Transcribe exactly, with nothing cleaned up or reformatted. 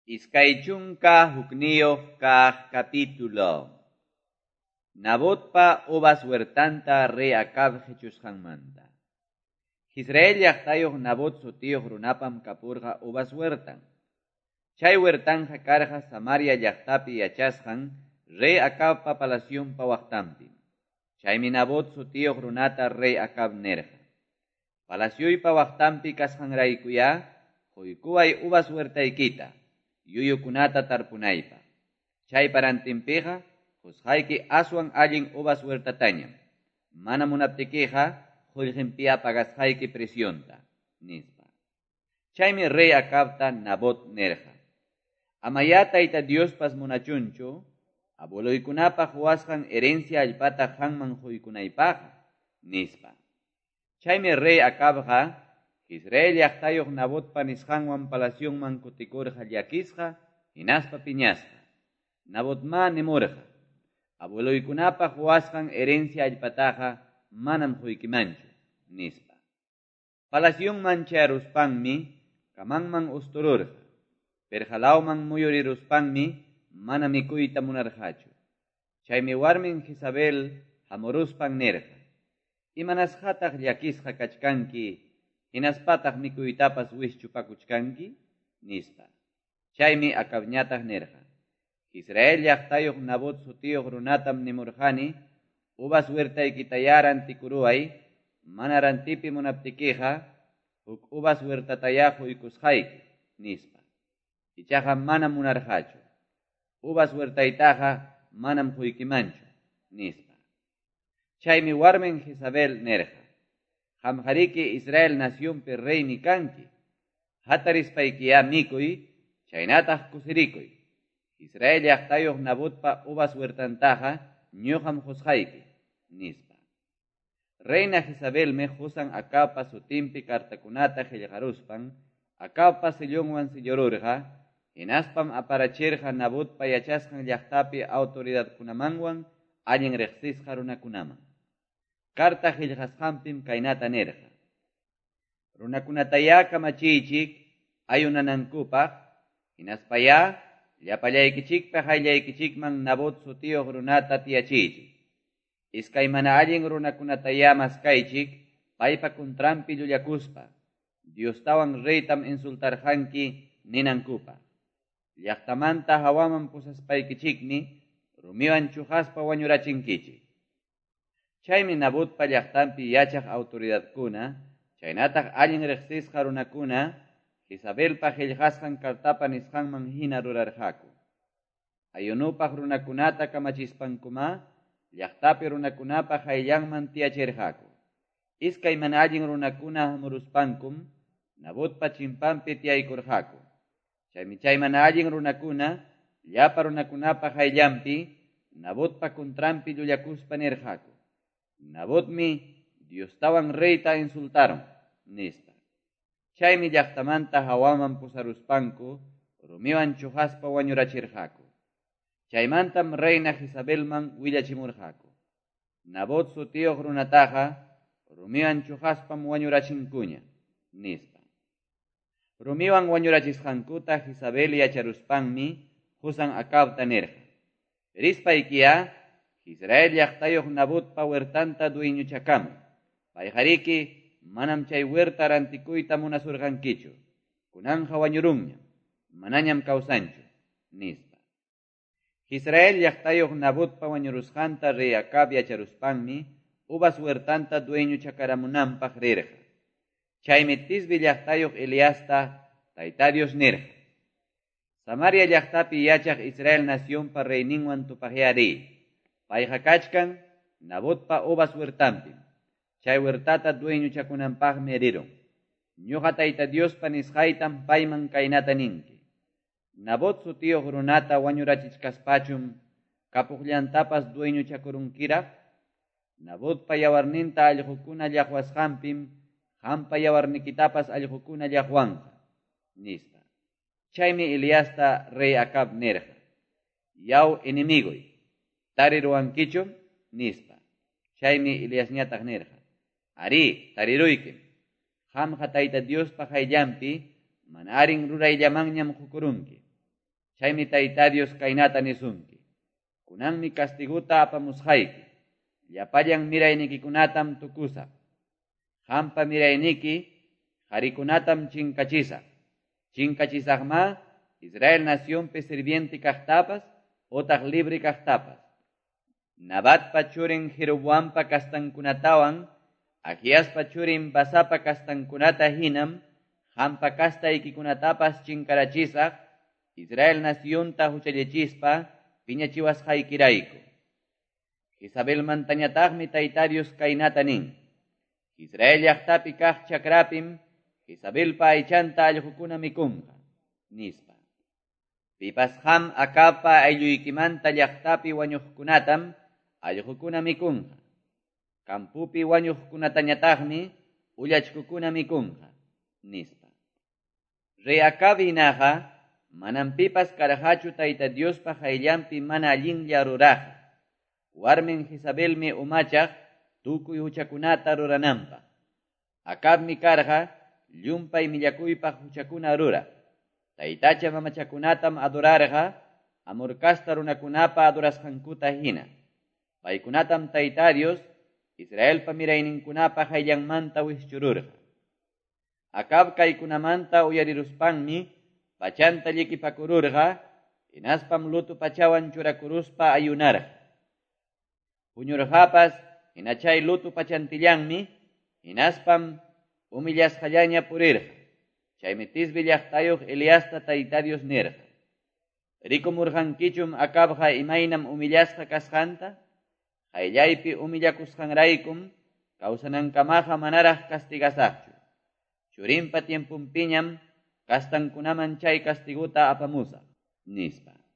Iskaychunka hukniyuq kaq capítulo. Nabotpa uvas huertanta rey Acab hechusqanmanta. Israel llaqtayuq Nabot sutiyuq runapam kapurqa uvas huertan. Chay huertanja karqa Samaria llaqtapi yachasqan rey Acabpa palaciunpa waqtanpim. Chaymi Nabot sutiyuq runata rey Acab nerqa. Palaciuypa waqtanpi kasqanraykuya quykuway uvas huertaykita yuyukunata tarpunaypa. Chay parantinpiqa qusqayki aswan allin uvas huertatañam. Mana munaptikiqa qullqinpiya pagasqayki presionta nispa. Chaymi rey Acabta Nabot nerqa. Amaya tayta Diospas munachunchu abueluykunapaq huasqan herencia allpata qanman quykunaypaqa nispa. Chaymi rey Acabqa Israel llaqtayuq Nabotpa nisqanwan palaciunman kutikurqa llakisqa hinaspa piñasqa. Nabotma nimurqa abueluykunapaq huasqan herencia allpataqa manam quykimanchu nispa. Palaciunman chayaruspanmi kamanman ustururqa. Perjalawman muyuriruspanmi mana mikuyta munarqachu. Chaymi warmin Jezabel hamuruspan nerqa. Imanasqataq llakisqa kachkanki hinaspataq mikuytapas wishchupakuchkanki nispa. Chaymi Acabñataq nerqa. Israel llaqtayuq Nabot sutiyuq runatam nimurqani uvas huertaykitaya rantikuruway mana rantipi munaptikiqa huk uvas huertataya quykusqayki nispa. Ichaqa manam munarqachu. Uvas huertaytaqa manam quykimanchu nispa. Chaymi warmin Jezabel nerqa. Qamqariki Israel nacionpi reymi kanki. Hatarispaykiya mikuy, chaynataq kusirikuy. Israel llaqtayuq Nabotpa uvas huertantaqa ñuqam qusqayki nispa. Reina Jezabelmi qusan Acabpa sutinpi cartakunata qillqaruspan, Acabpa sillunwan sillururqa, hinaspam aparachirqa Nabotpa yachasqan llaqtapi autoridadkunamanwan allin riqsisqa runakunaman. Carta qillqasqanpim kaynata nerqa. Runakunataya kamachiychik ayunanankupaq, hinaspaya llapallaykichikpa qayllaykichikman Nabot sutiyuq runata tiyachiychik. Iskay mana allin runakunataya maskaychik paypa kuntranpi llullakuspa, Diostawan reytam insultarqanki ninankupaq. Llaqtamanta hawaman pusaspaykichikmi rumiwan chujaspa wañurachinkichik. Chaymi Nabotpa llaqtanpi yachaq autoridadkuna, chaynataq allin riqsisqa runakuna, Jezabelpa qillqasqan cartapa nisqanman hina rurarqaku. Ayunupaq runakunata kamachispankuma, llaqtapi runakunapa qayllanman tiyachirqaku. Iskay mana allin runakuna hamuruspankum, Nabotpa chimpanpi tiyaykurqaku. Chaymi chay mana allin runakuna, llapa runakunapa qayllanpi, Nabotpa kuntranpi llullakuspa nirqaku. Nabotmi Diostawan reyta insultaron nispa. Chaymi llaqtamanta hawaman pusaruspanku rumiwan chujaspa wañurachirqaku. Chaymantam reina Jezabelman willachimurqaku. Nabot sutiyuq runataqa rumiwan chujaspam wañurachinkuña nispa. Rumiwan wañurachisqankuta Jezabel yacharuspanmi qusan Acabta nerqa. Rispaykiya Israel llaqtayuq Nabotpa huertanta dueñuchakaman. Payqariki manam chay huerta rantikuyta munasurqankichu. Kunanja wañurunñam, manañam kawsanchu nispa. Israel llaqtayuq Nabotpa wañurusqanta rey Acab yacharuspanmi uvas huertanta dueñuchakaramunanpaq rirqa. Chaymi Tisbi llaqtayuq Eliasta tayta Dios nirqa. Samaria llaqtapi yachaq Israel nacionpa reyninwan tupaqyari. Payqa kachkan Nabotpa uvas huertanpim. Chay huertata dueñuchakunanpaqmi riron. Ñuqa tayta Diospa nisqaytam payman kaynata ninki. Nabot sutiyuq runata wañurachichkaspachum kapuqllantapas dueñuchakurunkiraq. Nabotpa yawarninta allqukuna llaqwasqanpim qampa yawarnikitapas allqukuna llaqwanqa nispa. Chaymi Eliasta rey Acab nerqa. Yaw enemigoy, tariruwankichum nispa. Chaymi Eliasñataq nerqa. Ari, tariruykim. Qamqa tayta Diospa qayllanpi mana arin rurayllamanñam qukurunki. chaymi Tayta Dios kaynata nisunki. Kunanmi castiguta apamusqayki. Llapallan miraynikikunatam tukusa. Hampa mirayniki qarikunatam chinkachisa. Chinkachisaqma Israel nacionpi sirviente kaqtapas otaq libre kaqtapas. Nabatpa churin Jeroboampa kastankunatawan Ahiaspa churin Basapa kastankunata hinam hampa kastaykikunatapas chinkarachisaq Israel nacionta huchallechispa piñachiwasqaykirayku. Jezabel mantañataqmi Tayta Dios kaynata nin. Israel llaqtapi kaq chakrapim Jezabelpa aychanta allqukuna mikunqa nispa. Pipas ham Acabpa aylluykimanta llaqtapi wañuqkunatam allqukuna mikunqa. Kampupi wañuqkunatañataqmi ullachkukuna mikunqa nispa. Rey Acab hinaqa manam pipas karqachu Tayta Diospa qayllanpi mana allinlla ruraqa. Warmin Jezabelmi umachaq tukuy huchakunata rurananpaq. Acabmi karqa llumpay millakuypaq huchakuna rura. Taytacha mamachakunatam adorarqa amurkasta runakunapa adorasqankuta hina. Paykunatam Tayta Dios Israelpa mirayninkunapa qayllanmanta wischururqa. Acab kaykunamanta uyariruspanmi pachanta llikipakururqa hinaspam lutu pachawan churakuruspa ayunarqa. Puñurqapas hinachay lutu pachantillanmi hinaspam humillasqallaña purirqa. Chaymi Tisbi llaqtayuq Eliasta Tayta Dios nirqa. Rikumurqankichum Acabqa imaynam humillasqa kasqanta, qayllaypi humillakusqanraykum kawsanankamaqa manaraq castigasaqchu. Churinpa tiempumpiñam kastankunaman chay castiguta apamusaq nispa.